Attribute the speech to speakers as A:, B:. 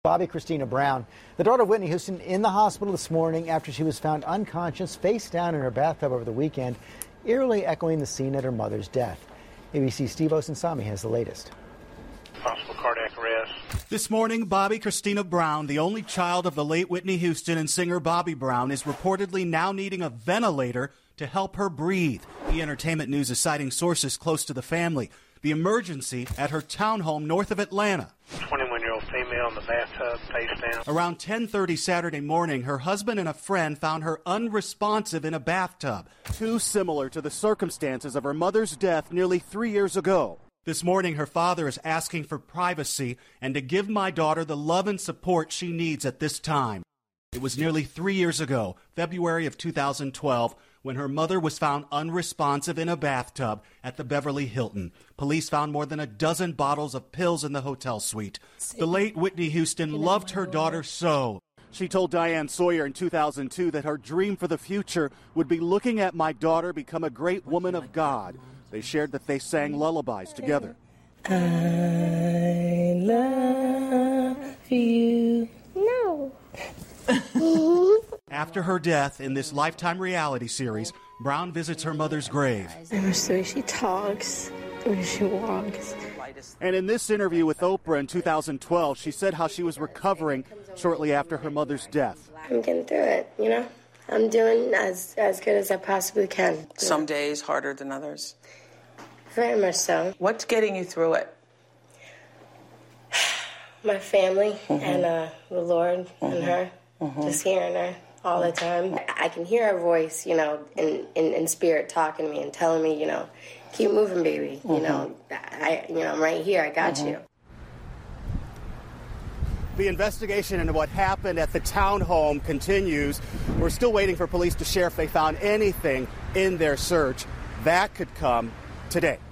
A: Bobby Christina Brown, the daughter of Whitney Houston, in the hospital this morning after she was found unconscious, face down in her bathtub over the weekend, eerily echoing the scene at her mother's death. ABC's Steve Osunsami has the latest.
B: Possible cardiac arrest.
C: This morning, Bobby Christina Brown, the only child of the late Whitney Houston and singer Bobby Brown, is reportedly now needing a ventilator to help her breathe. The Entertainment News is citing sources close to the family. The emergency at her townhome north of Atlanta.
B: 21-year-old female in the bathtub, face down.
C: Around 10:30 Saturday morning, her husband and a friend found her unresponsive in a bathtub, too similar to the circumstances of her mother's death nearly 3 years ago. This morning, her father is asking for privacy and to give my daughter the love and support she needs at this time. It was nearly 3 years ago, February of 2012, when her mother was found unresponsive in a bathtub at the Beverly Hilton. Police found more than a dozen bottles of pills in the hotel suite. The late Whitney Houston loved her daughter so. She told Diane Sawyer in 2002 that her dream for the future would be looking at my daughter become a great woman of God. They shared that they sang lullabies together.
D: I love you. No.
C: After her death in this Lifetime reality series, Brown visits her mother's grave.
D: I miss the way she talks, the way she walks.
C: And in this interview with Oprah in 2012, she said how she was recovering shortly after her mother's death.
D: I'm getting through it, you know? I'm doing as good as I possibly can.
E: Some days harder than others?
D: Very much so.
E: What's getting you through it?
D: My family and the Lord and her. Just hearing her all the time. I can hear her voice, you know, in spirit talking to me and telling me, you know, keep moving, baby. You know, I'm right here. I got you.
C: The investigation into what happened at the townhome continues. We're still waiting for police to share if they found anything in their search. That could come today.